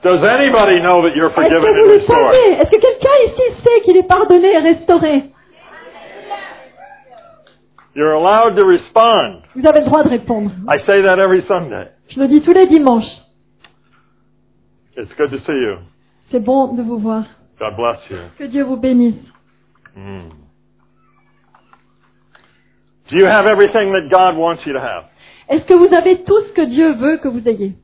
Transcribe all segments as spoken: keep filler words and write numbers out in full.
Does anybody know that you're Est-ce forgiven que and vous le restored? savez? Est-ce que quelqu'un ici sait qu'il est pardonné et restauré? You're allowed to respond. Vous avez le droit de répondre. I say that every Sunday. Je le dis tous les dimanches. It's good to see you. C'est bon de vous voir. God bless you. Que Dieu vous bénisse. Mm. Do you have everything that God wants you to have? Est-ce que vous avez tout ce que Dieu veut que vous ayez?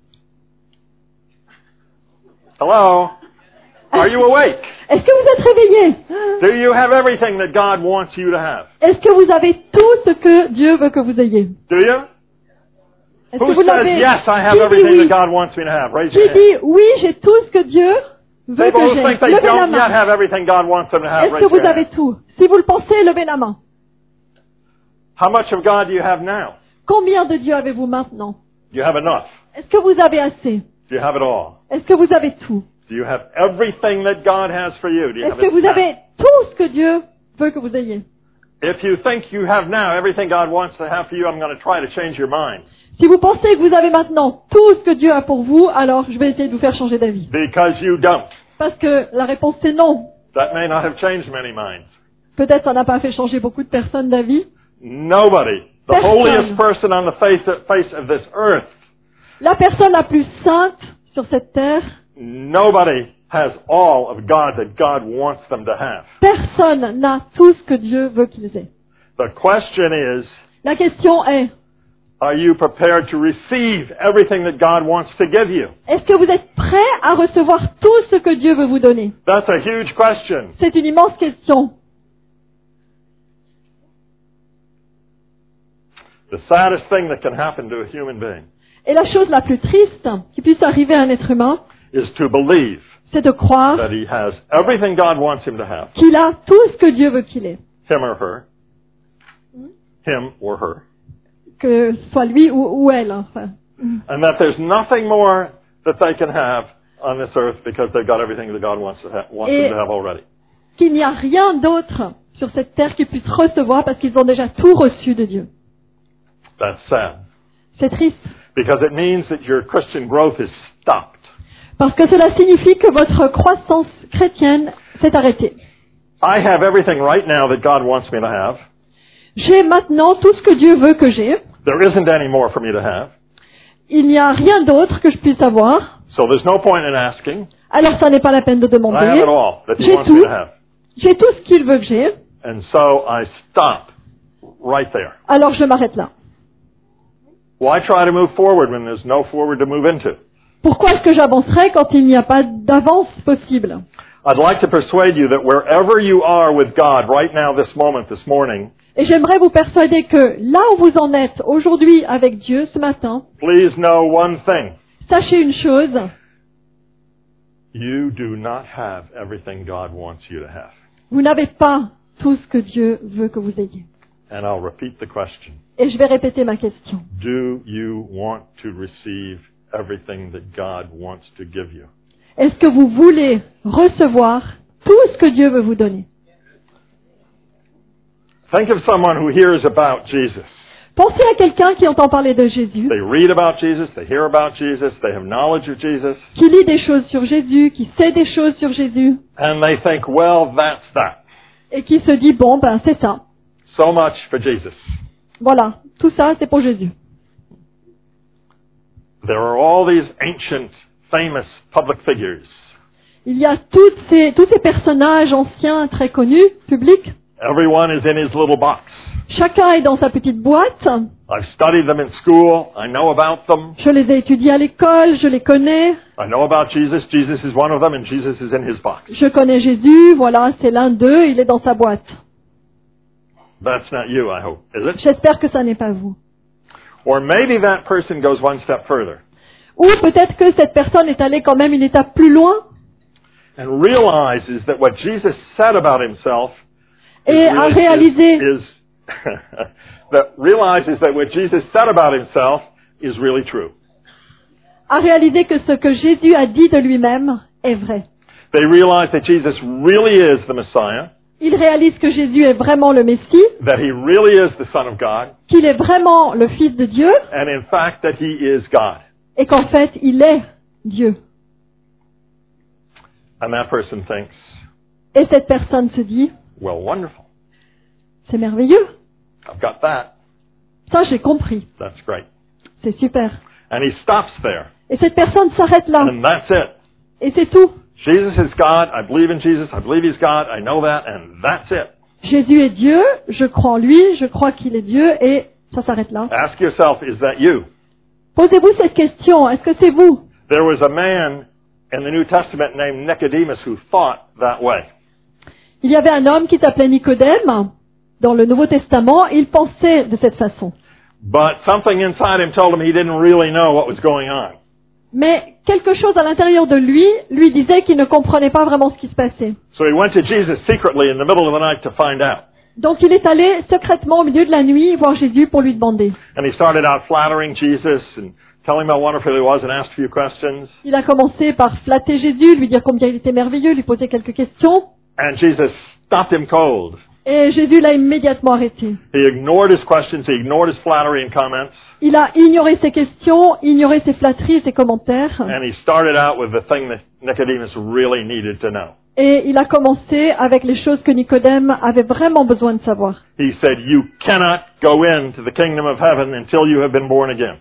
Hello? Are you awake? Est-ce que vous êtes réveillés? Do you have everything that God wants you to have? Est-ce que vous avez tout ce que Dieu veut que vous ayez? Do you? Est-ce que Who vous says, l'avez? yes, I have Qui dit everything oui? that God wants me to have? Raise your Qui hand. dit oui, j'ai tout ce que Dieu veut People que who j'ai? think they Levez la don't yet main. have everything God wants them to have, Est-ce raise que vous your avez hand. tout? Si vous le pensez, levez la main. How much of God do you have now? Combien de Dieu avez-vous maintenant? Do you have enough? Est-ce que vous avez assez? Do you have it all? Est-ce que vous avez tout? Do you have everything that God has for you? Do you Est-ce have que it vous now? avez tout ce que Dieu veut que vous ayez? If you think you have now everything God wants to have for you, I'm going to try to change your mind. Si vous pensez que vous avez maintenant tout ce que Dieu a pour vous, alors je vais essayer de vous faire changer d'avis. Because you don't. Parce que la réponse c'est non. That may not have changed many minds. Peut-être ça n'a pas fait changer beaucoup de personnes d'avis. Nobody, the Personne. holiest person on the face face of this earth, La personne la plus sainte sur cette terre, nobody has all of God that God wants them to have. personne n'a tout ce que Dieu veut qu'ils aient. The question is, La question est, are you prepared to receive everything that God wants to give you? est-ce que vous êtes prêts à recevoir tout ce que Dieu veut vous donner? That's a huge question. C'est une immense question. The saddest thing that can happen to a human being Et la chose la plus triste qui puisse arriver à un être humain, is to believe c'est de croire that he has everything God wants him to have, qu'il a tout ce que Dieu veut qu'il ait. him or her, him or her, Que ce soit lui ou, ou elle. Enfin. and that there's nothing more that they can have on this earth because they've got everything that God wants to have, wants Et- them to have already. Qu'il n'y a rien d'autre sur cette terre qu'ils puissent recevoir parce qu'ils ont déjà tout reçu de Dieu. That's sad C'est triste. because it means that your Christian growth is stopped. Parce que cela signifie que votre croissance chrétienne s'est arrêtée. I have everything right now that God wants me to have. J'ai maintenant tout ce que Dieu veut que j'ai. There isn't any more for me to have. Il n'y a rien d'autre que je puisse avoir. So there's no point in asking. Alors ça n'est pas la peine de I have demander. it all that He J'ai wants me tout. to have. J'ai tout ce qu'il veut que j'ai. And so I stop right there. Alors je m'arrête là. Why try to move forward when there's no forward to move into? Pourquoi est-ce que j'avancerai quand il n'y a pas d'avance possible? I'd like to persuade you that wherever you are with God right now, this moment, this morning, Et j'aimerais vous persuader que là où vous en êtes aujourd'hui avec Dieu ce matin, please know one thing. sachez une chose, You do not have everything God wants you to have. vous n'avez pas tout ce que Dieu veut que vous ayez. And I'll repeat the question. Et je vais répéter ma question. Do you want to receive everything that God wants to give you? Est-ce que vous voulez recevoir tout ce que Dieu veut vous donner? Think of someone who hears about Jesus. Pensez à quelqu'un qui entend parler de Jésus, They read about Jesus, they hear about Jesus, they have knowledge of Jesus, qui lit des choses sur Jésus, qui sait des choses sur Jésus, and they think, well, that's that. et qui se dit, bon, ben c'est ça. So much for Jesus. Voilà, tout ça c'est pour Jésus. There are all these ancient, famous public figures. Il y a toutes ces, tous ces personnages anciens, très connus, publics. Everyone is in his little box. Chacun est dans sa petite boîte. I've studied them in school. I know about them. Je les ai étudiés à l'école, je les connais. I know about Jesus. Jesus is one of them, and Jesus is in his box. Je connais Jésus, voilà, c'est l'un d'eux, il est dans sa boîte. That's not you, I hope, is it? J'espère que ça n'est pas vous. Or maybe that person goes one step further Ou peut-être que cette personne est allée quand même une étape plus loin and realizes that what Jesus said about himself is et a really- réalisé, is, is that realizes that what Jesus said about himself is really true. a réalisé que ce que Jésus a dit de lui-même est vrai. They realize that Jesus really is the Messiah, Il réalise que Jésus est vraiment le Messie, that he really is the Son of God, qu'il est vraiment le Fils de Dieu and in fact that he is God. et qu'en fait, il est Dieu. And that person thinks, Et cette personne se dit, well, wonderful. c'est merveilleux. I've got that. Ça, j'ai compris. That's great. C'est super. And he stops there. Et cette personne s'arrête là. And that's it. Et c'est tout. Jesus is God. I believe in Jesus. I believe he's God. I know that. And that's it. Jésus est Dieu, je crois en lui, je crois qu'il est Dieu, et ça s'arrête là. Ask yourself, is that you? Posez-vous cette question, est-ce que c'est vous? There was a man in the New Testament named Nicodemus who thought that way. Il y avait un homme qui s'appelait Nicodème, dans le Nouveau Testament, il pensait de cette façon. But something inside him told him he didn't really know what was going on. Mais quelque chose à l'intérieur de lui lui disait qu'il ne comprenait pas vraiment ce qui se passait. So he went to Jesus secretly in the middle of the night to find out. Donc il est allé secrètement au milieu de la nuit voir Jésus pour lui demander. And he started out flattering Jesus and telling him how wonderful he was and asked a few questions. Il a commencé par flatter Jésus, lui dire combien il était merveilleux, lui poser quelques questions. And Jesus stopped him cold. Et Jésus l'a immédiatement arrêté. He ignored his questions, he ignored his flattering comments, Il a ignoré ses questions, ignoré ses flatteries et ses commentaires. and he started out with the thing that Nicodemus really needed to know. Et il a commencé avec les choses que Nicodème avait vraiment besoin de savoir. He said, you cannot go into the kingdom of heaven until you have been born again.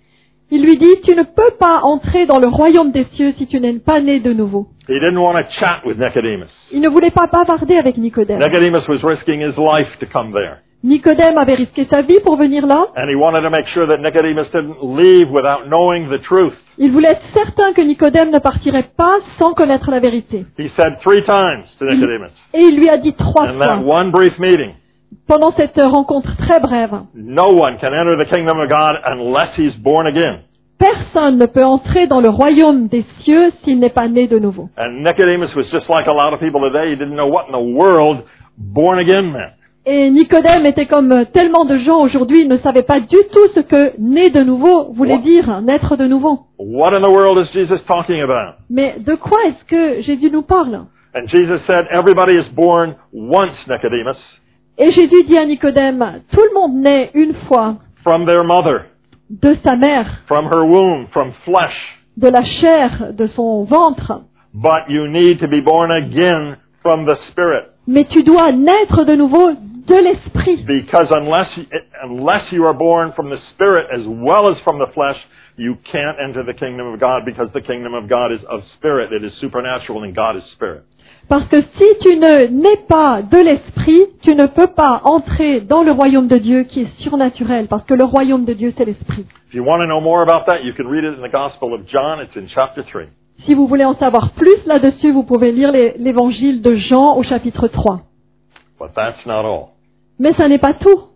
Il lui dit, tu ne peux pas entrer dans le royaume des cieux si tu n'es pas né de nouveau. He didn't want to chat with Nicodemus. Il ne voulait pas bavarder avec Nicodème. Nicodemus was risking his life to come there. Nicodème avait risqué sa vie pour venir là. And he wanted to make sure that Nicodemus didn't leave without knowing the truth. Il voulait être certain que Nicodème ne partirait pas sans connaître la vérité. He said three times to Nicodemus Et il lui a dit trois in that fois, one brief meeting, pendant cette rencontre très brève, no one can enter the kingdom of God unless he's born again. personne ne peut entrer dans le royaume des cieux s'il n'est pas né de nouveau. And Nicodemus was just like a lot of people today. He didn't know what in the world born again meant. Et Nicodème était comme tellement de gens aujourd'hui, il ne savait pas du tout ce que né de nouveau voulait What? dire, naître de nouveau. What in the world is Jesus talking about? Mais de quoi est-ce que Jésus nous parle? And Jesus said, everybody is born once, Nicodemus, Et Jésus dit à Nicodème, tout le monde naît une fois from their mother, de sa mère, from her womb, from flesh. de la chair de son ventre. But you need to be born again from the Spirit. Mais tu dois naître de nouveau de l'esprit. Because unless you, unless you are born from the Spirit as well as from the flesh, you can't enter the kingdom of God, because the kingdom of God is of spirit. It is supernatural and God is spirit. Parce que si tu ne nais pas de l'esprit, tu ne peux pas entrer dans le royaume de Dieu qui est surnaturel, parce que le royaume de Dieu, c'est l'esprit. If you want to know more about that, you can read it in the Gospel of John. It's in chapter three. Si vous voulez en savoir plus là-dessus, vous pouvez lire les- l'évangile de Jean au chapitre trois. But that's not all. Mais ça n'est pas tout.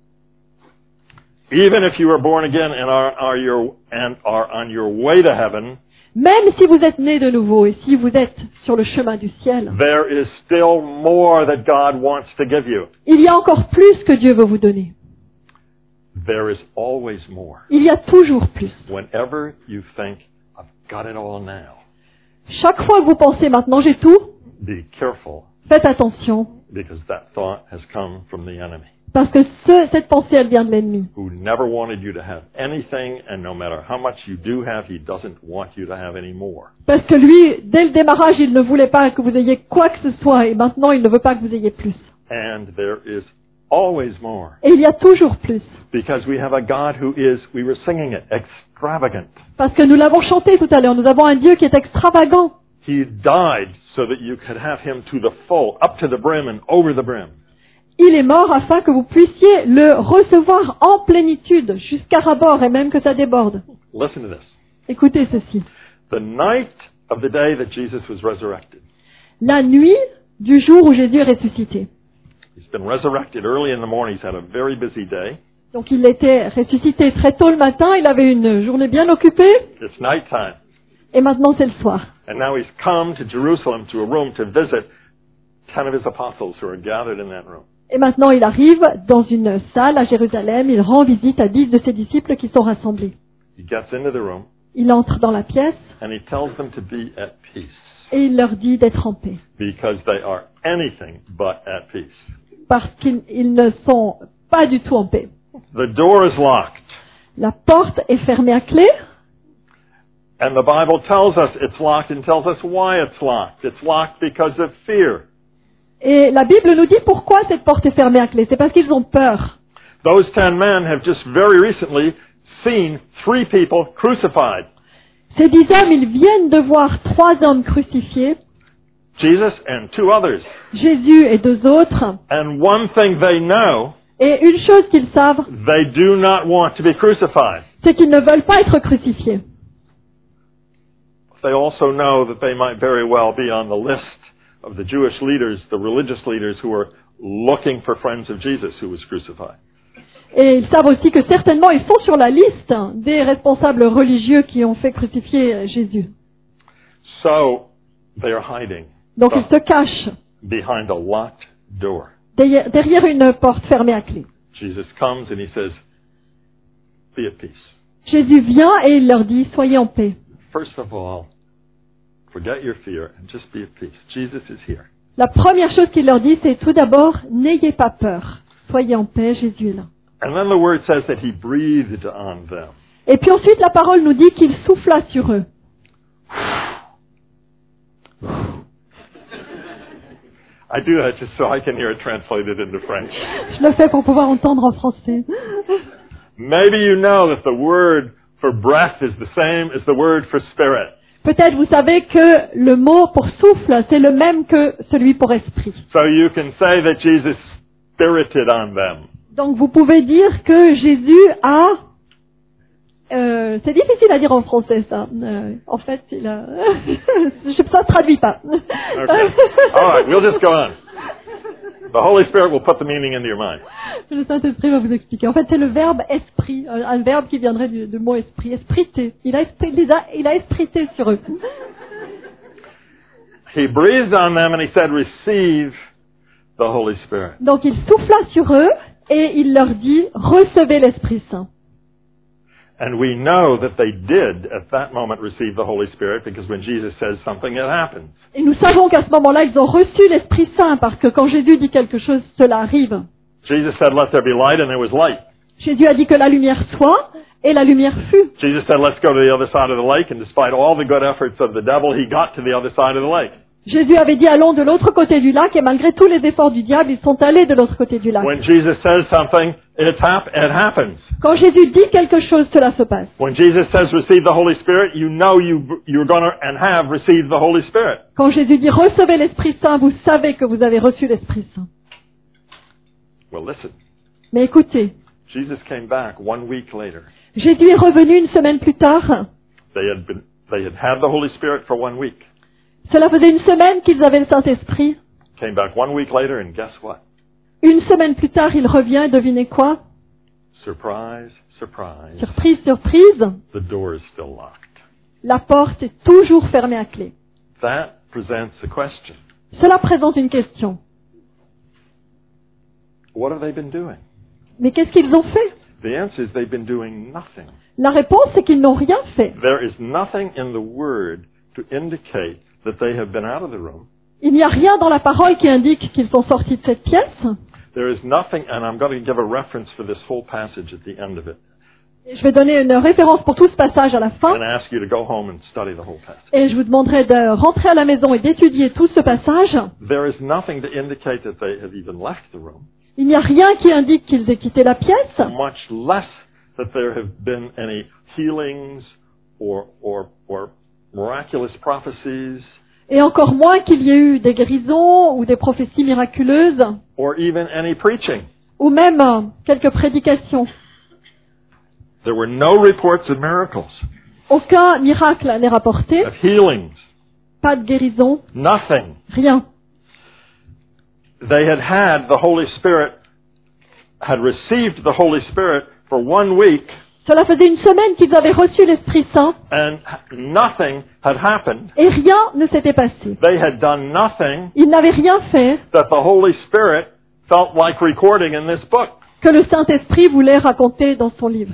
Even if you are born again and are, are, your, and are on your way to heaven, Même si vous êtes né de nouveau et si vous êtes sur le chemin du ciel, there is still more that God wants to give you. il y a encore plus que Dieu veut vous donner. There is always more. Il y a toujours plus. Whenever you think, I've got it all now, Chaque fois que vous pensez maintenant j'ai tout, be careful, faites attention, because that thought has come from the enemy, parce que ce- cette pensée, elle vient de l'ennemi, who never wanted you to have anything, and no matter how much you do have, he doesn't want you to have any more. parce que lui, dès le démarrage, il ne voulait pas que vous ayez quoi que ce soit, et maintenant, il ne veut pas que vous ayez plus. And there is always more, Et il y a toujours plus, because we have a God who is, we were singing it, extravagant. parce que nous l'avons chanté tout à l'heure, nous avons un Dieu qui est extravagant. He died so that you could have him to the full, up to the brim and over the brim. Il est mort afin que vous puissiez le recevoir en plénitude, jusqu'à rabord, et même que ça déborde. Listen to this. Écoutez ceci. The night of the day that Jesus was resurrected. La nuit du jour où Jésus est ressuscité. He's been resurrected early in the morning. He's had a very busy day. Donc il était ressuscité très tôt le matin, il avait une journée bien occupée, It's nighttime. et maintenant c'est le soir. And now he's come to Jerusalem to a room to visit ten of his apostles who are gathered in that room. Et maintenant il arrive dans une salle à Jérusalem, il rend visite à dix de ses disciples qui sont rassemblés. He gets into the room Il entre dans la pièce and he tells them to be at peace, et il leur dit d'être en paix, because they are anything but at peace. parce qu'ils ils ne sont pas du tout en paix. The door is locked, La porte est fermée à clé And the Bible tells us it's locked and tells us why it's locked. It's locked because of fear. Et la Bible nous dit pourquoi cette porte est fermée à clé. C'est parce qu'ils ont peur. Those ten men have just very recently seen three people crucified. Ces dix hommes, ils viennent de voir trois hommes crucifiés, Jesus and two others. Jésus et deux autres. And one thing they know, Et une chose qu'ils savent, they do not want to be crucified. c'est qu'ils ne veulent pas être crucifiés. They also know that they might very well be on the list of the Jewish leaders, the religious leaders who were looking for friends of Jesus who was crucified. Et ils savent aussi que certainement ils sont sur la liste des responsables religieux qui ont fait crucifier Jésus. So they are hiding Donc ils se cachent behind a locked door. derrière, derrière une porte fermée à clé. Jesus comes and he says, be at peace. Jésus vient et il leur dit, soyez en paix. First of all, forget your fear and just be at peace. Jesus is here. La première chose qu'il leur dit, c'est tout d'abord, n'ayez pas peur. Soyez en paix, Jésus est là. And then the word says that he breathed on them. Et puis ensuite, la parole nous dit qu'il souffla sur eux. I do that just so I can hear it translated into French. Je le fais pour pouvoir entendre en français. Maybe you know that the word for breath is the same as the word for spirit. Peut-être vous savez que le mot pour souffle, c'est le même que celui pour esprit. So you can say that Jesus spirited on them. Donc vous pouvez dire que Jésus a... Euh, c'est difficile à dire en français ça. Euh, en fait, il a... ça ne traduit pas. Okay. All right, we'll just go on. The Holy Spirit will put the meaning into your mind. Le Saint-Esprit va vous expliquer. En fait, c'est le verbe esprit, un verbe qui viendrait du, du mot esprit. Esprité. Il a, esprit, il, a, il a esprité sur eux. He breathed on them and he said, receive the Holy Spirit. Donc il souffla sur eux et il leur dit, recevez l'Esprit Saint. And we know that they did at that moment receive the Holy Spirit because when Jesus says something, it happens. Et nous savons qu'à ce moment-là, ils ont reçu l'Esprit Saint parce que quand Jésus dit quelque chose, cela arrive. Jesus said, let there be light, and there was light. Jésus a dit que la lumière soit, et la lumière fut. Jesus said, let's go to the other side of the lake, and despite all the good efforts of the devil, he got to the other side of the lake. Jésus avait dit allons de l'autre côté du lac, et malgré tous les efforts du diable, ils sont allés de l'autre côté du lac. When Jesus says something, it, hap- it happens. Quand Jésus dit quelque chose, cela se passe. When Jesus says receive the Holy Spirit, you know you, you're going to and have received the Holy Spirit. Quand Jésus dit recevez l'Esprit Saint, vous savez que vous avez reçu l'Esprit Saint. Well, listen. Mais écoutez, Jesus came back one week later. Jésus est revenu une semaine plus tard. They had been, they had had the Holy Spirit for one week. Cela faisait une semaine qu'ils avaient le Saint-Esprit. Came back one week later, and guess what? Une semaine plus tard, il revient et devinez quoi? Surprise, surprise. Surprise, surprise, The door is still locked. la porte est toujours fermée à clé. That presents a question. Cela présente une question. What have they been doing? Mais qu'est-ce qu'ils ont fait? The answer is they've been doing nothing. La réponse est qu'ils n'ont rien fait. There is nothing in the Word to indicate that they have been out of the room. Il n'y a rien dans la parole qui indique qu'ils sont sortis de cette pièce. There is nothing, and I'm going to give a reference for this whole passage at the end of it, Je vais donner une référence pour tout ce passage à la fin. and ask you to go home and study the whole passage. Et je vous demanderai de rentrer à la maison et d'étudier tout ce passage. There is nothing to indicate that they have even left the room, Il n'y a rien qui indique qu'ils aient quitté la pièce. much less that there have been any healings or, or, or miraculous prophecies, Et encore moins qu'il y ait eu des guérisons ou des prophéties miraculeuses, or even any preaching. ou même euh, quelques prédications. There were no reports of miracles, Aucun miracle n'est rapporté, of healings, pas de guérison, nothing. rien. They had had the Holy Spirit, had received the Holy Spirit for one week, Cela faisait une semaine qu'ils avaient reçu l'Esprit Saint and nothing had happened. et rien ne s'était passé. They had done nothing Ils n'avaient rien fait that the Holy Spirit felt like recording in this book. que le Saint-Esprit voulait raconter dans son livre.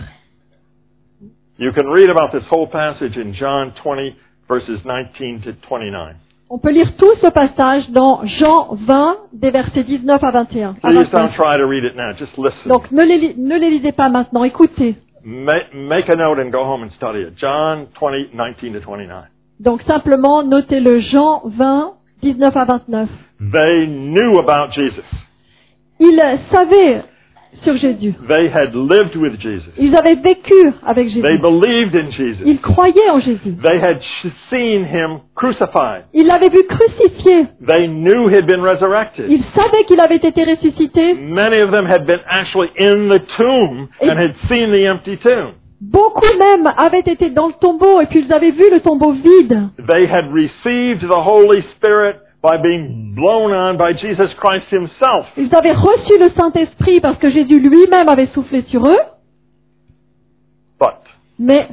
You can read about this whole passage in John twenty, verses nineteen to twenty-nine. On peut lire tout ce passage dans Jean vingt, des versets dix-neuf à vingt et un. à Please vingt-neuf. don't try to read it now. Just listen. Donc ne les, li- ne les lisez pas maintenant, écoutez. ma- make a note and go home and study it. John twenty, nineteen to twenty-nine. Donc simplement, notez-le, Jean vingt, dix-neuf à vingt-neuf. They knew about Jesus. Ils savaient sur Jésus. They had lived with Jesus. Ils avaient vécu avec Jésus. They believed in Jesus. Ils croyaient en Jésus. They had sh- seen him crucified. Ils l'avaient vu crucifié. They knew he'd been resurrected. Ils savaient qu'il avait été ressuscité. Many of them had been actually in the tomb and had seen the empty tomb. Beaucoup même avaient été dans le tombeau et puis ils avaient vu le tombeau vide. They had received the Holy Spirit by being blown on by Jesus Christ himself. Ils avaient reçu le Saint-Esprit parce que Jésus lui-même avait soufflé sur eux. But Mais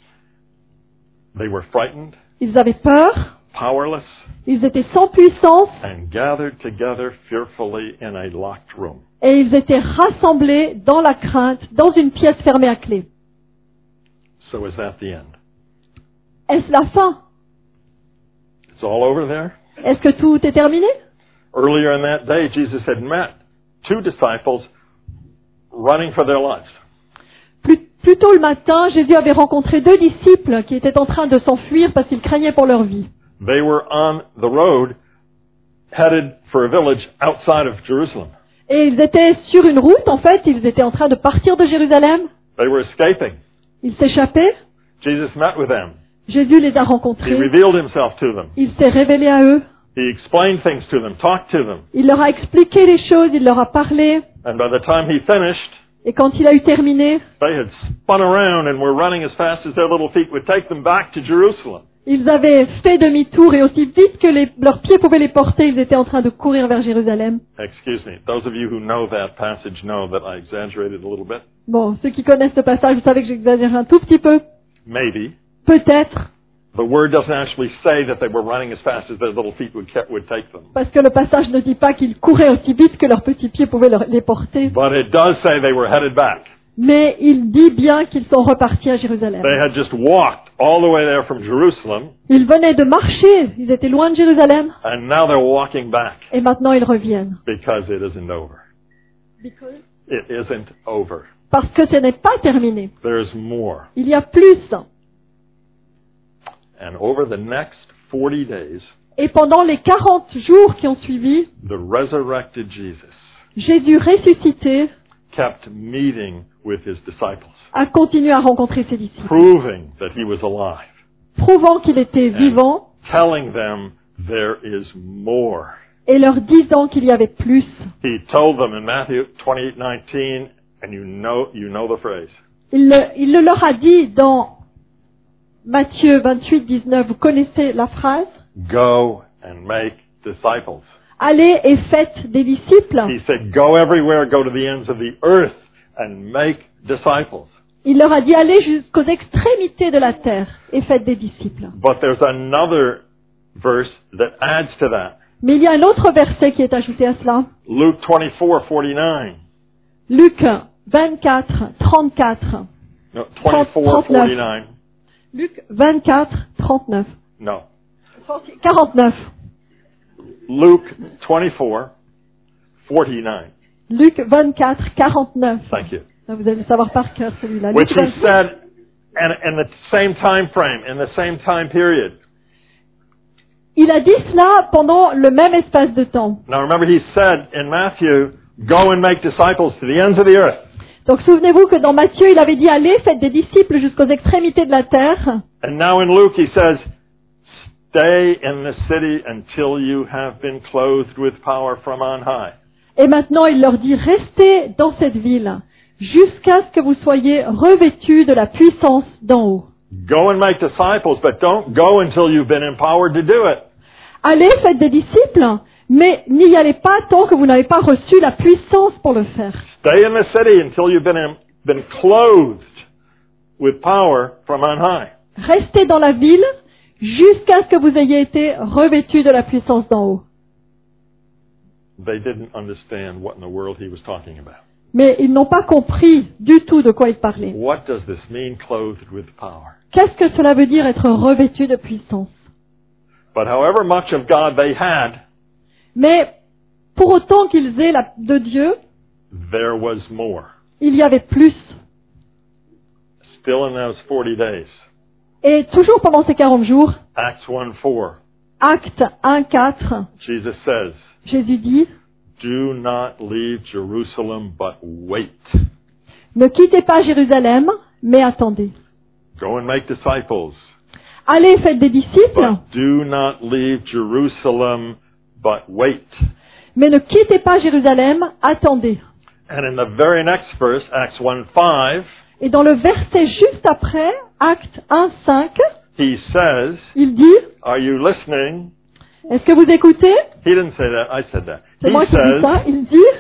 they were frightened, ils avaient peur. powerless, Ils étaient sans puissance and gathered together fearfully in a locked room. et ils étaient rassemblés dans la crainte, dans une pièce fermée à clé. So is that the end? Est-ce la fin? It's all over there? Est-ce que tout est terminé? Earlier in that day, Jesus had met two disciples running for their lives. Plus, plus tôt le matin, Jésus avait rencontré deux disciples qui étaient en train de s'enfuir parce qu'ils craignaient pour leur vie. They were on the road headed for a village outside of Jerusalem. Et ils étaient sur une route, en fait, ils étaient en train de partir de Jérusalem. They were escaping. Ils s'échappaient. Jesus met with them. Jésus les a He rencontrés. revealed himself to them. Il s'est révélé à eux. He explained things to them, talked to them. Il leur a expliqué les choses, il leur a parlé. And by the time he finished, Et quand il a eu terminé, they had spun around and were running as fast as their little feet would take them back to Jerusalem. ils avaient fait demi-tour et aussi vite que les- leurs pieds pouvaient les porter, ils étaient en train de courir vers Jérusalem. Excuse me. Those of you who know that passage know that I exaggerated a little bit. Bon, ceux qui connaissent ce passage, vous savez que j'exagère un tout petit peu. Maybe. Peut-être, The word doesn't actually say that they were running as fast as their little feet would, ca- would take them. parce que le passage ne dit pas qu'ils couraient aussi vite que leurs petits pieds pouvaient leur- les porter. But it does say they were headed back. Mais il dit bien qu'ils sont repartis à Jérusalem. They had just walked all the way there from Jerusalem, Ils venaient de marcher, ils étaient loin de Jérusalem, and now they're walking back et maintenant ils reviennent. because it isn't over. It isn't over. Parce que ce n'est pas terminé. There's more. Il y a plus. And over the next forty days, Et pendant les quarante jours qui ont suivi, the resurrected Jesus Jésus ressuscité kept meeting with his disciples, a continué à rencontrer ses disciples, proving that he was alive, prouvant qu'il était vivant telling them there is more. et leur disant qu'il y avait plus. He told them in Matthew twenty-eight nineteen, and you know, you know the phrase. Il le, il le leur a dit dans Matthieu vingt-huit dix-neuf, vous connaissez la phrase? Go and make disciples. Allez et faites des disciples. He said, go everywhere, go to the ends of the earth and make disciples. Il leur a dit allez jusqu'aux extrémités de la terre et faites des disciples. But there's another verse that adds to that. Mais il y a un autre verset qui est ajouté à cela. Luke twenty-four forty-nine. Luc vingt-quatre trente-quatre. No, twenty-four forty-nine. Luc vingt-quatre trente-neuf. No. quarante-neuf. Luke twenty-four forty-nine. Luc vingt-quatre quarante-neuf. Thank you. Vous allez le savoir par cœur celui-là. Which Luc he vingt-quatre. said in, in the same time frame, in the same time period. Il a dit cela pendant le même espace de temps. Now remember he said in Matthew, go and make disciples to the ends of the earth. Donc souvenez-vous que dans Matthieu, il avait dit allez, faites des disciples jusqu'aux extrémités de la terre. And now in Luke he says, stay in the city until you have been clothed with power from on high. Et maintenant, il leur dit restez dans cette ville jusqu'à ce que vous soyez revêtus de la puissance d'en haut. Go and make disciples, but don't go until you've been empowered to do it. Allez, faites des disciples, mais n'y allez pas tant que vous n'avez pas reçu la puissance pour le faire. Stay in the city until you've been, em- been clothed with power from on high. Restez dans la ville jusqu'à ce que vous ayez été revêtus de la puissance d'en haut. They didn't understand what in the world he was talking about. Mais ils n'ont pas compris du tout de quoi il parlait. What does this mean, clothed with power? Qu'est-ce que cela veut dire être revêtu de puissance? But however much of God they had, Mais pour autant qu'ils aient la, de Dieu, there was more. il y avait plus. Still in those forty days. Et toujours pendant ces quarante jours, Acts one four. Acte un quatre, Jesus says, Jésus dit, do not leave Jerusalem, but wait. ne quittez pas Jérusalem, mais attendez. Go and make disciples. Allez, faites des disciples, But do not leave Jerusalem, but wait. mais ne quittez pas Jérusalem, attendez. And in the very next verse, Acts one five, Et dans le verset juste après, Acte un cinq, he says, il dit, are you listening? est-ce que vous écoutez? He didn't say that, I said that. C'est He moi qui dis says, ça. Il dit,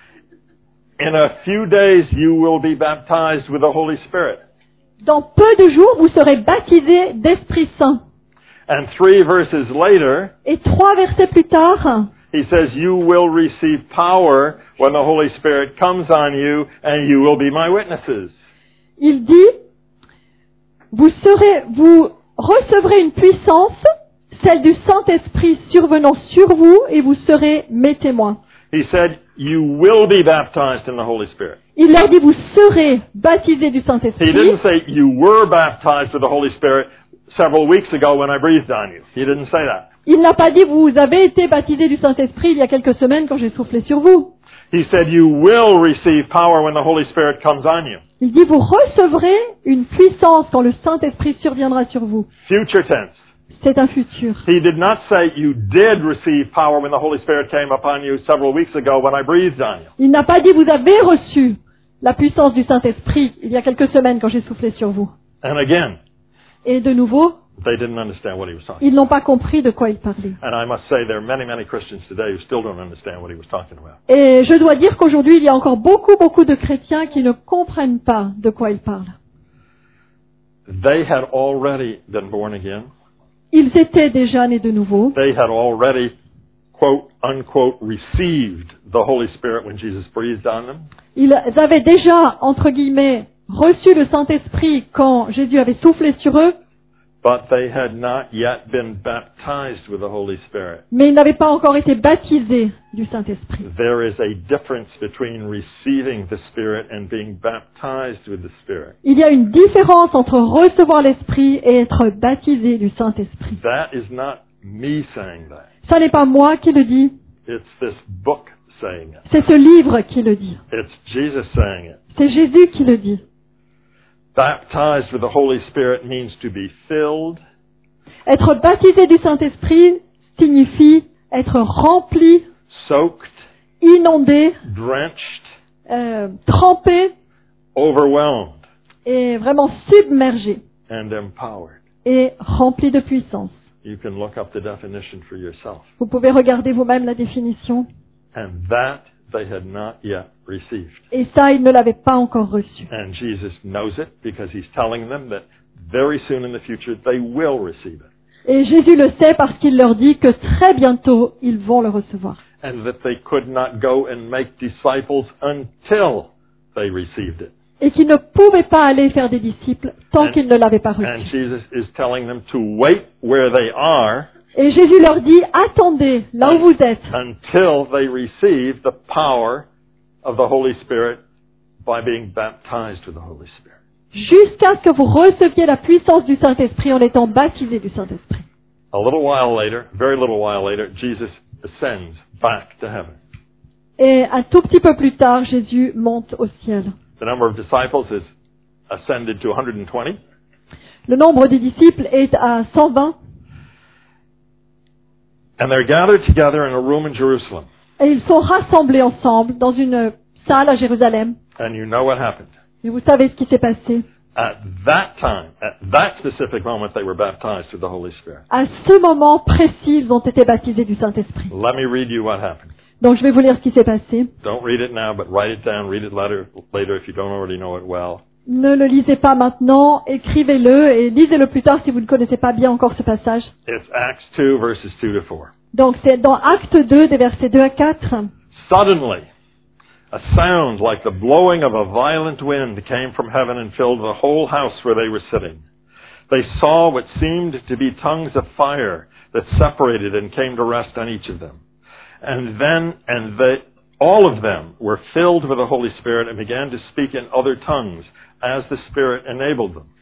in a few days you will be baptized with the Holy Spirit. dans peu de jours, vous serez baptisés d'Esprit Saint. And three verses later, Et trois versets plus tard, he says, you will receive power when the Holy Spirit comes on you, and you will be my witnesses. il dit, vous serez, vous recevrez une puissance, celle du Saint-Esprit survenant sur vous, et vous serez mes témoins. He said, you will be baptized in the Holy Spirit. Il leur dit, vous serez baptisés du He Saint-Esprit. didn't say, you were baptized with the Holy Spirit several weeks ago when I breathed on you. He didn't say that. Il n'a pas dit, vous avez été baptisés du Saint-Esprit il y a quelques semaines quand j'ai soufflé sur vous. He said, you will receive power when the Holy Spirit comes on you. Il dit, vous recevrez une puissance quand le Saint-Esprit surviendra sur vous. Future tense. C'est un futur. He did not say you did receive power when the Holy Spirit came upon you several weeks ago when I breathed on you. Il n'a pas dit, vous avez reçu la puissance du Saint-Esprit il y a quelques semaines quand j'ai soufflé sur vous. And again, Et de nouveau, they didn't understand what he was talking ils n'ont pas compris de quoi il parlait. about. And I must say there are many, many Christians today who still don't understand what he was talking about. Et je dois dire qu'aujourd'hui, il y a encore beaucoup, beaucoup de chrétiens qui ne comprennent pas de quoi il parle. They had already been born again. Ils étaient déjà nés de nouveau. They had already, quote, unquote, received the Holy Spirit when Jesus breathed on them. Ils avaient déjà, entre guillemets, reçu le Saint-Esprit quand Jésus avait soufflé sur eux, But they had not yet been baptized with the Holy Spirit. mais ils n'avaient pas encore été baptisés du Saint-Esprit. There is a difference between receiving the Spirit and being baptized with the Spirit. Il y a une différence entre recevoir l'Esprit et être baptisé du Saint-Esprit. That is not me saying that. Ça n'est pas moi qui le dis, It's this book saying it. c'est ce livre qui le dit. It's Jesus saying it. C'est Jésus qui le dit. Baptized with the Holy Spirit means to be filled, Être baptisé du Saint-Esprit signifie être rempli, soaked, inondé, drenched, euh, trempé overwhelmed, et vraiment submergé and empowered. et rempli de puissance. You can look up the definition for yourself. Vous pouvez regarder vous-même la définition. And that they had not yet received. Et ça, ils ne l'avaient pas encore reçu. And Jesus knows it because he's telling them that very soon in the future they will receive it. Et Jésus le sait parce qu'il leur dit que très bientôt, ils vont le recevoir. And that they could not go and make disciples until they received it. Et qu'ils ne pouvaient pas aller faire des disciples tant qu'ils ne l'avaient pas And reçu. Jesus is telling them to wait where they are Et Jésus leur dit, attendez là où vous êtes, until they receive the power of the Holy Spirit by being baptized with the Holy Spirit. jusqu'à ce que vous receviez la puissance du Saint-Esprit en étant baptisés du Saint-Esprit. A little while later, very little while later, Jesus ascends back to heaven. Et un tout petit peu plus tard, Jésus monte au ciel. The number of disciples is ascended to one hundred twenty. Le nombre des disciples est à cent vingt. And they're gathered together in a room in Jerusalem. Et ils sont rassemblés ensemble dans une salle à Jérusalem. And you know what happened. Et vous savez ce qui s'est passé. At that time, at that specific moment, they were baptized with the Holy Spirit. À ce moment précis, ils ont été baptisés du Saint-Esprit. Let me read you what happened. Donc je vais vous lire ce qui s'est passé. Don't read it now, but write it down. Read it later, later if you don't already know it well. Ne le lisez pas maintenant, écrivez-le et lisez-le plus tard si vous ne connaissez pas bien encore ce passage. It's Acts two, verses two to four. Donc c'est dans Acte deux, des versets deux à quatre. Suddenly, a sound like the blowing of a violent wind came from heaven and filled the whole house where they were sitting. They saw what seemed to be tongues of fire that separated and came to rest on each of them. And then, and they, all of them were filled with the Holy Spirit and began to speak in other tongues as the Spirit enabled them.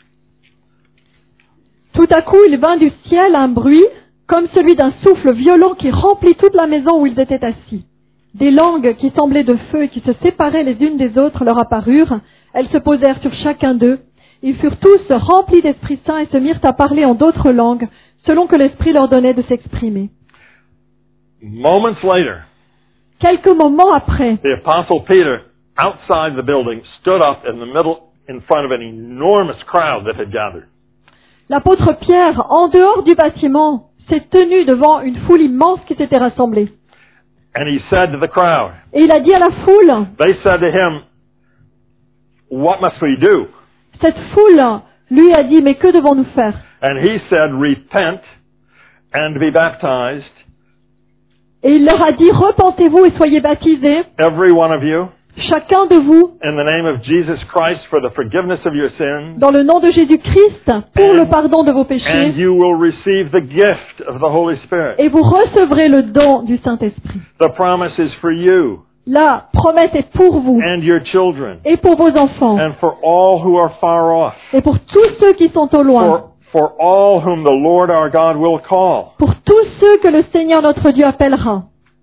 Tout à coup, il vint du ciel un bruit, comme celui d'un souffle violent qui remplit toute la maison où ils étaient assis. Des langues qui semblaient de feu et qui se séparaient les unes des autres leur apparurent. Elles se posèrent sur chacun d'eux. Ils furent tous remplis d'Esprit Saint et se mirent à parler en d'autres langues, selon que l'Esprit leur donnait de s'exprimer. Moments later, Quelques moments après, the Apostle Peter, outside the building, stood up in the middle in front of an enormous crowd that had gathered. l'apôtre Pierre, en dehors du bâtiment, s'est tenu devant une foule immense qui s'était rassemblée. And he said to the crowd, Et il a dit à la foule, they said to him, what must we do? cette foule lui a dit, mais que devons-nous faire? And he said, repent and be baptized, Et il leur a dit, repentez-vous et soyez baptisés, every one of you, chacun de vous, in the name of Jesus Christ for the forgiveness of your sins, dans le nom de Jésus-Christ, pour le pardon de vos and péchés, you will receive the gift of the Holy Spirit. et vous recevrez le don du Saint-Esprit. The promise is for you La promesse est pour vous, and your children, et pour vos enfants, and for all who are far off, et pour tous ceux qui sont au loin, for, for all whom the Lord our God will call. pour tous ceux que le Seigneur notre Dieu appellera.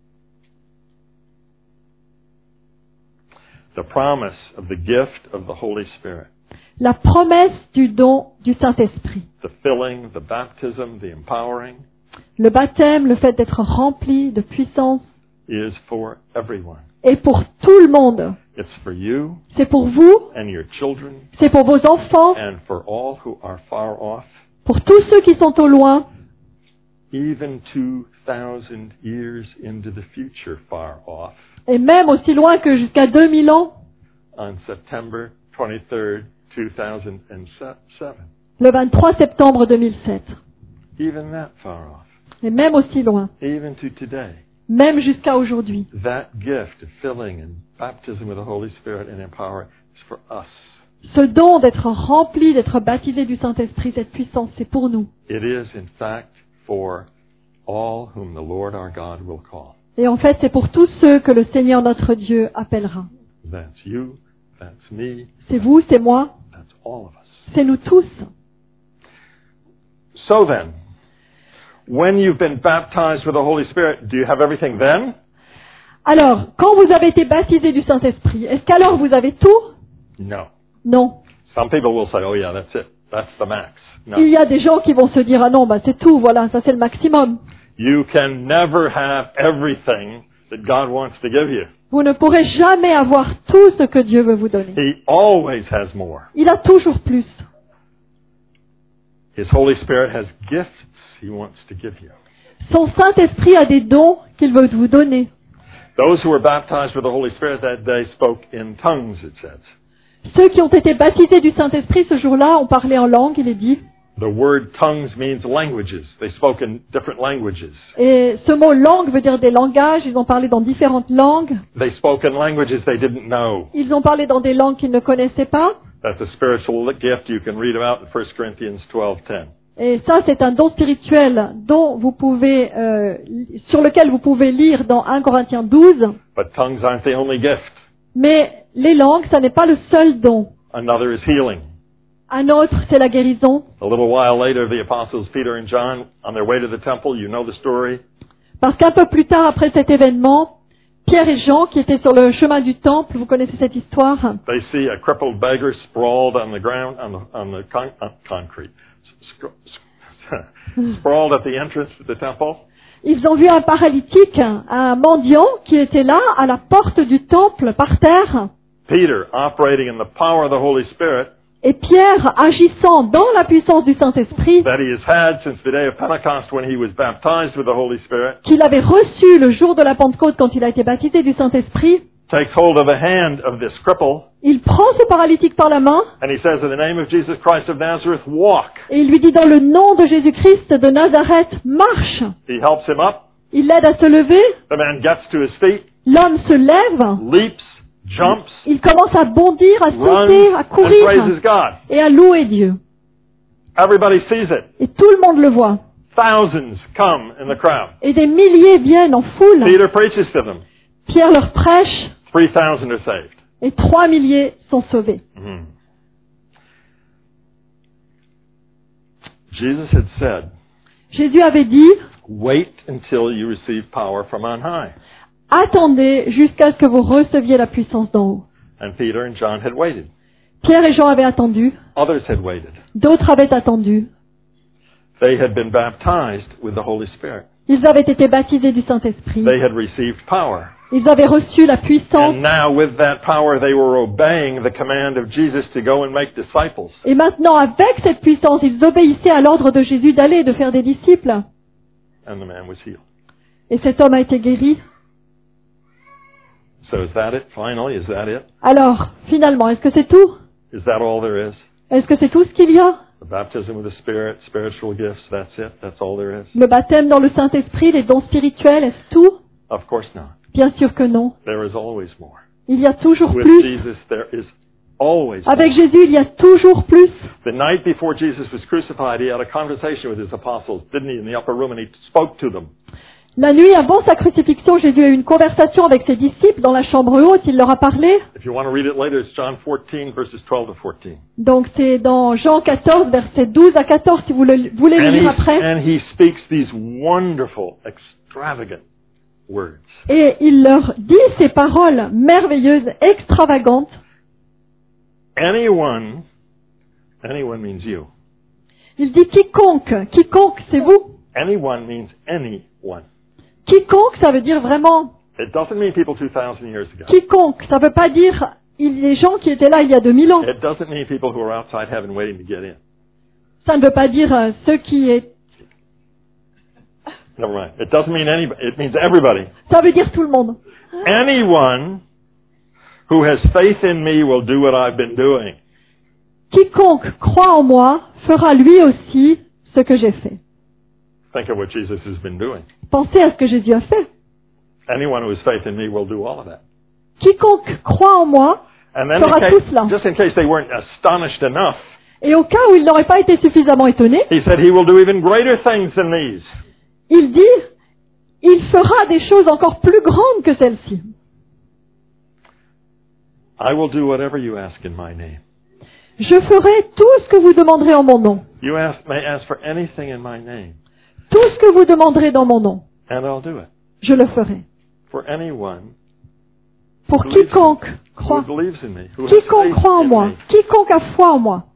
The promise of the gift of the Holy Spirit, La promesse du don du Saint-Esprit. the filling, the baptism, the empowering, Le baptême, le fait d'être rempli de puissance, is for everyone. est pour tout le monde. It's for you C'est pour vous, and your children, c'est pour vos enfants, and for all who are far off, pour tous ceux qui sont au loin, even two thousand years into the future far off, et même aussi loin que jusqu'à deux mille ans, on September twenty-third, two thousand seven. le vingt-trois septembre deux mille sept. Even that far off. Et même aussi loin, Even to today. même jusqu'à aujourd'hui. That gift of filling and baptism with the Holy Spirit and empowering is for us. Ce don d'être rempli, d'être baptisé du Saint-Esprit, cette puissance, c'est pour nous. It is, in fact, for all whom the Lord our God will call. Et en fait, c'est pour tous ceux que le Seigneur notre Dieu appellera. That's you, that's me, C'est vous, c'est moi, that's all of us. c'est nous tous. So then, when you've been baptized with the Holy Spirit, do you have everything then? Alors, quand vous avez été baptisé du Saint-Esprit, est-ce qu'alors vous avez tout? No. Non. Some people will say, oh yeah, that's it. That's the max. No. Il y a des gens qui vont se dire, ah non, bah c'est tout, voilà, ça c'est le maximum. You can never have everything that God wants to give you. Vous ne pourrez jamais avoir tout ce que Dieu veut vous donner. He always has more. Il a toujours plus. His Holy Spirit has gifts He wants to give you. Son Saint-Esprit a des dons qu'il veut vous donner. Those who were baptized with the Holy Spirit that day spoke in tongues, it says. Ceux qui ont été baptisés du Saint-Esprit ce jour-là ont parlé en langue, il est dit. The word tongues means languages. They spoke in different languages. Et ce mot langue veut dire des langages, ils ont parlé dans différentes langues. They spoke in languages they didn't know. Ils ont parlé dans des langues qu'ils ne connaissaient pas. That's a spiritual gift you can read about in First Corinthians twelve ten. Et ça, c'est un don spirituel dont vous pouvez, euh, sur lequel vous pouvez lire dans un Corinthiens douze. But tongues aren't the only gift. Mais les langues, ça n'est pas le seul don. Another is healing. Un autre, c'est la guérison. A little while later, the apostles Peter and John, on their way to the temple, you know the story. Parce qu'un peu plus tard, après cet événement, Pierre et Jean, qui étaient sur le chemin du temple, vous connaissez cette histoire, They see a crippled beggar sprawled on the ground, on the, on the con- uh, concrete, sprawled at the entrance to the temple. ils ont vu un paralytique, un mendiant, qui était là, à la porte du temple, par terre. Peter, operating in the power of the Holy Spirit, Et Pierre, agissant dans la puissance du Saint-Esprit, that he has had since the day of Pentecost when he was baptized with the Holy Spirit, qu'il avait reçu le jour de la Pentecôte quand il a été baptisé du Saint-Esprit, takes hold of the hand of this cripple, il prend ce paralytique par la main and he says, in the name of Jesus Christ of Nazareth, walk. et il lui dit dans le nom de Jésus-Christ de Nazareth, marche. He helps him up. Il l'aide à se lever, The man gets to his feet, l'homme se lève, leaps, jumps, il commence à bondir, à runs, sauter, à and courir praises God. et à louer Dieu. Everybody sees it. Et tout le monde le voit. Thousands come in the crowd. Et des milliers viennent en foule. Peter preaches to them. Pierre leur prêche three thousand are saved. et trois milliers sont sauvés. Mm. Jesus had said, Jésus avait dit, wait until you receive power from on high. attendez jusqu'à ce que vous receviez la puissance d'en haut. And Peter and John had waited. Pierre et Jean avaient attendu, Others had waited. d'autres avaient attendu. They had been baptized with the Holy Spirit. Ils avaient été baptisés du Saint-Esprit. They had received power. Ils avaient reçu la puissance. And now with that power they were obeying the command of Jesus to go and make disciples. Et maintenant, avec cette puissance, ils obéissaient à l'ordre de Jésus d'aller et de faire des disciples. And the man was healed. Et cet homme a été guéri. So is that it? Finally, is that it? Alors, finalement, est-ce que c'est tout? Is that all there is? Est-ce que c'est tout ce qu'il y a? The baptism with the Spirit, spiritual gifts, that's it? That's all there is? Le baptême dans le Saint-Esprit, les dons spirituels, est-ce tout? Of course not. Bien sûr que non. There is always more. Il y a toujours With plus. Jesus, there is always Avec more. Jésus, il y a toujours plus. The night before Jesus was crucified, he had a conversation with his apostles, didn't he, in the upper room, and he spoke to them. La nuit avant sa crucifixion, Jésus a eu une conversation avec ses disciples dans la chambre haute. Il leur a parlé. If you want to read it later, it's John fourteen, verses twelve to fourteen. Donc c'est dans Jean quatorze, versets douze à quatorze, si vous le voulez le And, lire he, après. and he speaks these wonderful, extravagant words. Et il leur dit ces paroles merveilleuses, extravagantes. Anyone, anyone means you. Il dit quiconque, quiconque, c'est vous. Anyone means anyone. Quiconque, ça veut dire vraiment It doesn't mean people two thousand years ago. quiconque. Ça veut pas dire il les gens qui étaient là il y a deux mille ans. It doesn't mean people who are outside heaven waiting to get in. Ça ne veut pas dire euh, ceux qui est. Never mind. It doesn't mean anybody. It means everybody. Ça veut dire tout le monde. Anyone who has faith in me will do what I've been doing. Quiconque croit en moi fera lui aussi ce que j'ai fait. Think of what Jesus has been doing. Pensez à ce que Jésus a fait. Anyone who has faith in me will do all of that. Quiconque croit en moi And then, fera in tout case, cela. just in case they weren't astonished enough, Et au cas où il n'aurait pas été suffisamment étonné, he said he will do even greater things than these. il dit, il fera des choses encore plus grandes que celles-ci. I will do whatever you ask in my name. Je ferai tout ce que vous demanderez en mon nom. You ask, may ask for anything in my name, Tout ce que vous demanderez dans mon nom, and I'll do it. je le ferai. For anyone Pour who believes- quiconque who croit, believes in me, who has quiconque faith croit en in moi, me. quiconque a foi en moi.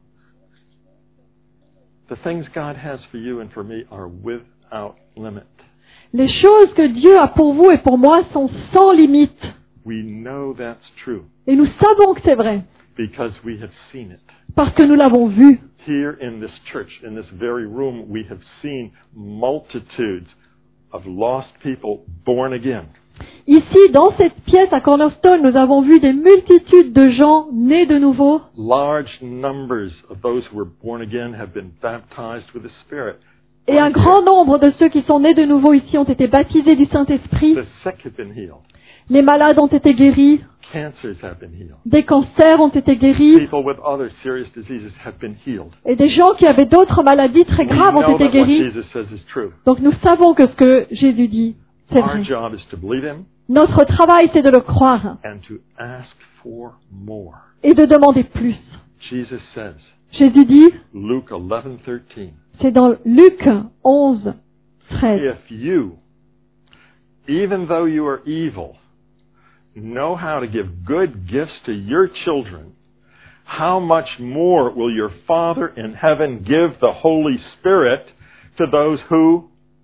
The things God has for you and for me are without limit. Les choses que Dieu a pour vous et pour moi sont sans limite. We know that's true Et nous savons que c'est vrai, because we have seen it. parce que nous l'avons vu. Here in this church, in this very room, we have seen multitudes of lost people born again. Ici, dans cette pièce à Cornerstone, nous avons vu des multitudes de gens nés de nouveau. Large numbers of those who were born again have been baptized with the Spirit. Et un grand nombre de ceux qui sont nés de nouveau ici ont été baptisés du Saint-Esprit. The sick have been healed. Les malades ont été guéris. Cancers have been healed. Des cancers ont été guéris. People with other serious diseases have been healed. Et des gens qui avaient d'autres maladies très We graves ont know été that what guéris. Jesus says is true. Donc nous savons que ce que Jésus dit, c'est Our vrai. job is to believe Him Notre travail, c'est de le croire and to ask for more. et de demander plus. Jesus says, Jésus dit, Luke eleven thirteen, c'est dans Luc onze, treize. if you, even though you are evil, know how to give good gifts to your children, how much more will your Father in heaven give the Holy Spirit to those who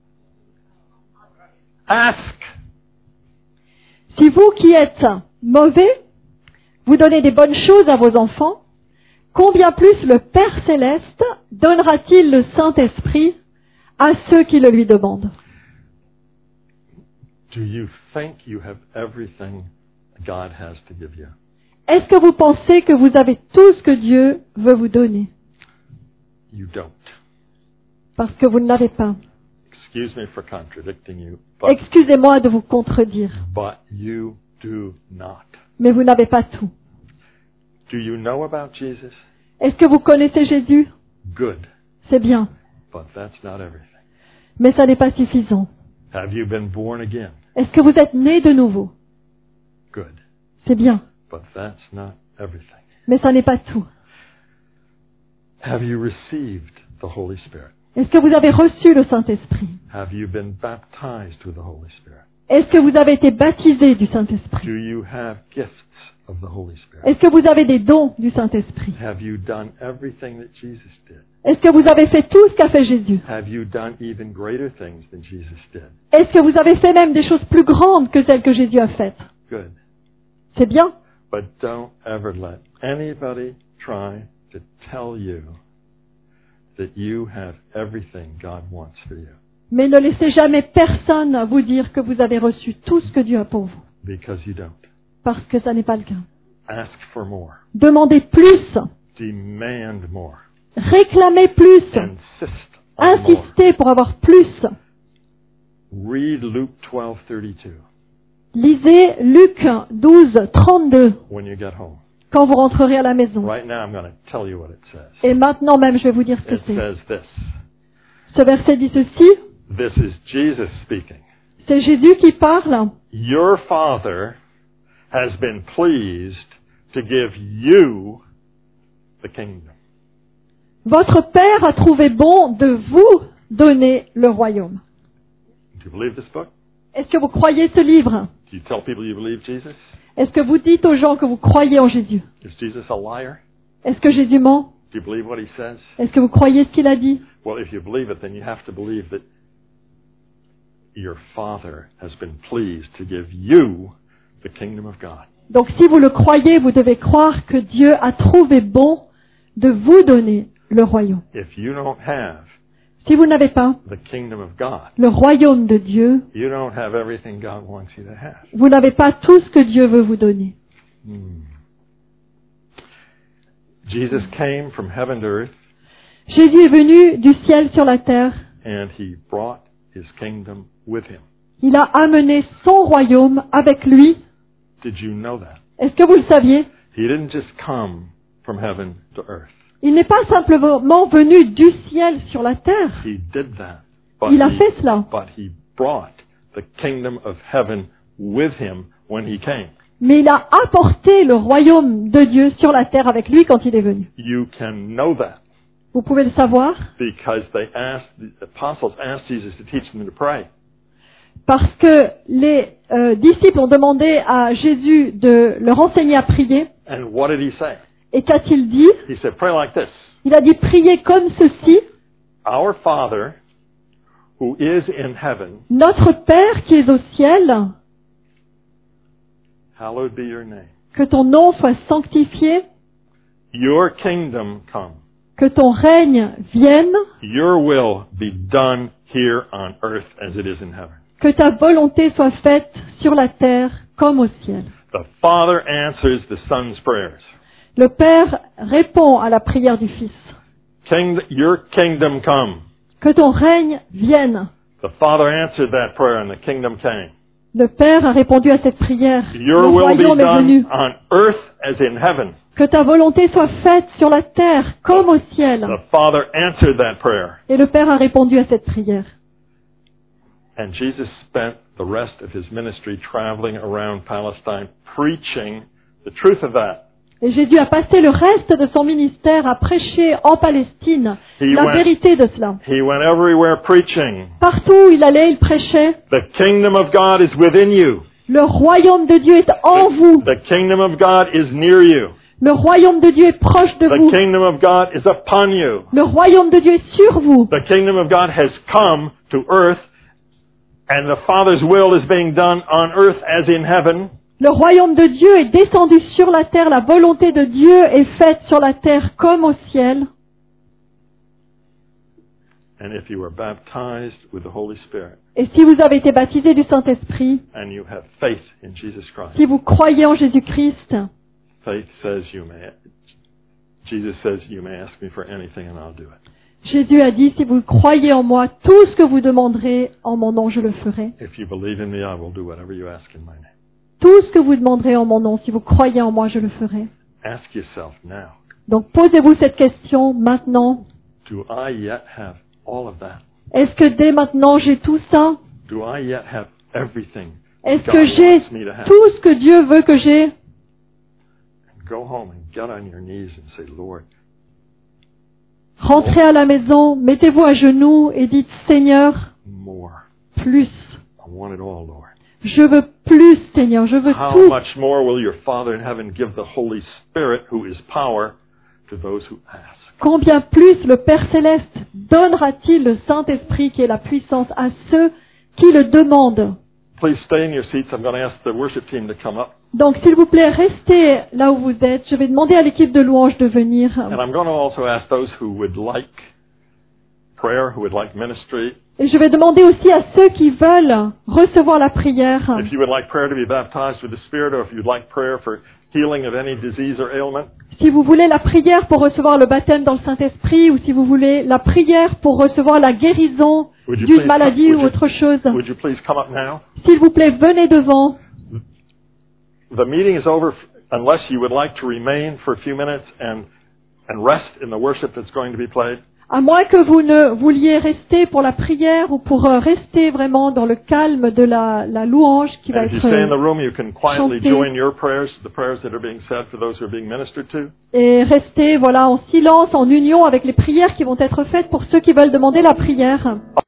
ask? Si vous qui êtes mauvais, vous donnez des bonnes choses à vos enfants, combien plus le Père Céleste donnera-t-il le Saint-Esprit à ceux qui le lui demandent? Do you think you have everything God has to give you? Est-ce que vous pensez que vous avez tout ce que Dieu veut vous donner? You don't. Parce que vous ne l'avez pas. Excuse me for contradicting you, but, Excusez-moi de vous contredire, but you do not. mais vous n'avez pas tout. Do you know about Jesus? Est-ce que vous connaissez Jésus? Good, C'est bien, but that's not everything. mais ça n'est pas suffisant. Have you been born again? Est-ce que vous êtes né de nouveau? Good, C'est bien, but that's not everything. mais ça n'est pas tout. Have you received the Holy Spirit? Est-ce que vous avez reçu le Saint-Esprit? Have you been baptized with the Holy Spirit? Est-ce que vous avez été baptisé du Saint-Esprit? Do you have gifts of the Holy Spirit? Est-ce que vous avez des dons du Saint-Esprit? Have you done everything that Jesus did? Est-ce que vous avez fait tout ce qu'a fait Jésus? Have you done even greater things than Jesus did? Est-ce que vous avez fait même des choses plus grandes que celles que Jésus a faites? Good. C'est bien. But don't ever let anybody try to tell you that you have everything God wants for you. Mais ne laissez jamais personne vous dire que vous avez reçu tout ce que Dieu a pour vous. Because you don't. Parce que ça n'est pas le cas. Ask for more. Demandez plus. Demand more. Réclamez plus. Insist on more. Insistez pour avoir plus. Read Luke twelve thirty-two Lisez Luc douze trente-deux when you get home. quand vous rentrerez à la maison. Right now I'm going to tell you what it says. Et maintenant même, je vais vous dire ce que It c'est. says this. Ce verset dit ceci. This is Jesus speaking. C'est Jésus qui parle. Your Father has been pleased to give you the kingdom. Votre Père a trouvé bon de vous donner le royaume. Do you believe this book? Est-ce que vous croyez ce livre? Do you tell people you believe Jesus? Est-ce que vous dites aux gens que vous croyez en Jésus? Is Jesus a liar? Est-ce que Jésus ment? Do you believe what he says? Est-ce que vous croyez ce qu'il a dit? Well, if you believe it, then you have to believe that your Father has been pleased to give you the kingdom of God. Donc si vous le croyez, vous devez croire que Dieu a trouvé bon de vous donner le royaume. If you don't have Si vous n'avez pas the kingdom of God, le royaume de Dieu, you don't have everything God wants you to have. vous n'avez pas tout ce que Dieu veut vous donner. Hmm. Jesus came from heaven to earth, Jésus est venu du ciel sur la terre. and he brought his kingdom with him. Il a amené son royaume avec lui. Did you know that? Est-ce que vous le saviez? He didn't just come from heaven to earth. Il n'est pas simplement venu du ciel sur la terre. He did that. But Il a he, fait cela. but he brought the kingdom of heaven with him when he came. Mais il a apporté le royaume de Dieu sur la terre avec lui quand il est venu. You can know that Vous pouvez le savoir because they asked, the apostles asked Jesus to teach them to pray. parce que les euh, disciples ont demandé à Jésus de leur enseigner à prier. And what did he say? Et qu'a-t-il dit? He said, pray like this. Il a dit priez comme ceci. Our Father, who is in heaven, Notre Père qui es au ciel, hallowed be your name. que ton nom soit sanctifié, Your kingdom come. que ton règne vienne, Your will be done here on earth as it is in heaven. que ta volonté soit faite sur la terre comme au ciel. The Father answers the Son's prayers. Le Père répond à la prière du Fils. King, your kingdom come. Que ton règne vienne. The Father answered that prayer and the kingdom came. Le Père a répondu à cette prière. Your Le will royaume be est venu. done on earth as in heaven. Que ta volonté soit faite sur la terre comme au ciel. The Father answered that prayer. Et le Père a répondu à cette prière. And Jesus spent the rest of his ministry traveling around Palestine preaching the truth of that. Et Jésus a passé le reste de son ministère à prêcher en Palestine He la went- vérité de cela. He went everywhere preaching. Partout où il allait, il prêchait. The kingdom of God is within you. Le royaume de Dieu est en vous. The kingdom of God is near you. Le royaume de Dieu est proche de The vous. kingdom of God is upon you. Le royaume de Dieu est sur vous. The kingdom of God has come to earth, and the Father's will is being done on earth as in heaven. Le royaume de Dieu est descendu sur la terre. La volonté de Dieu est faite sur la terre comme au ciel. And if you were baptized with the Holy Spirit, Et si vous avez été baptisé du Saint-Esprit, and you have faith in Jesus Christ, si vous croyez en Jésus-Christ, faith says you may, Jesus says you may ask me for anything and I'll do it. Jésus a dit, si vous croyez en moi, tout ce que vous demanderez en mon nom, je le ferai. If you believe in me, I will do whatever you ask in my name. Tout ce que vous demanderez en mon nom, si vous croyez en moi, je le ferai. Ask yourself now, Donc posez-vous cette question maintenant. do I yet have all of that? Est-ce que dès maintenant j'ai tout ça? Do I yet have everything Est-ce God que j'ai wants me to have? tout ce que Dieu veut que j'ai? Go home and get on your knees and say, Lord, Rentrez à la maison, mettez-vous à genoux et dites Seigneur, more. plus. I want it all, Lord. Je veux plus, Seigneur, je veux How tout. much more will your Father in heaven give the Holy Spirit, who is power, to those who ask? Combien plus le Père Céleste donnera-t-il le Saint-Esprit qui est la puissance à ceux qui le demandent? Please stay in your seats. I'm going to ask the worship team to come up. Donc, s'il vous plaît, restez là où vous êtes. Je vais demander à l'équipe de louange de venir. And I'm going to also ask those who would like prayer, who would like ministry. Et je vais demander aussi à ceux qui veulent recevoir la prière. If you would like prayer to be baptized with the Spirit, or if you'd like prayer for healing of any disease or ailment, Si vous voulez la prière pour recevoir le baptême dans le Saint-Esprit, ou si vous voulez la prière pour recevoir la guérison would you d'une please, maladie would ou you- autre chose, would you please come up now? s'il vous plaît, venez devant. The meeting is over unless you would like to remain for a few minutes and, and rest in the worship that's going to be played. À moins que vous ne vouliez rester pour la prière ou pour euh, rester vraiment dans le calme de la, la louange qui va And if you être stay in the euh, room, you can quietly chanté. join your prayers, the prayers that are being said for those who are being ministered to. et rester voilà en silence, en union avec les prières qui vont être faites pour ceux qui veulent demander la prière.